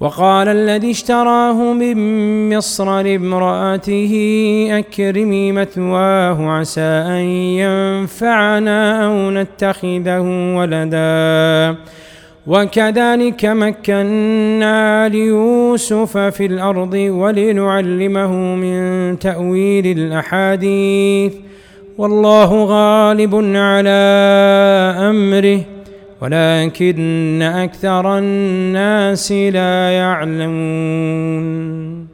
وقال الذي اشتراه من مصر لامرأته أكرمي مثواه عسى أن ينفعنا أو نتخذه ولدا وكذلك مكنا ليوسف في الأرض ولنعلمه من تأويل الأحاديث والله غالب على أمره ولكن أكثر الناس لا يعلمون.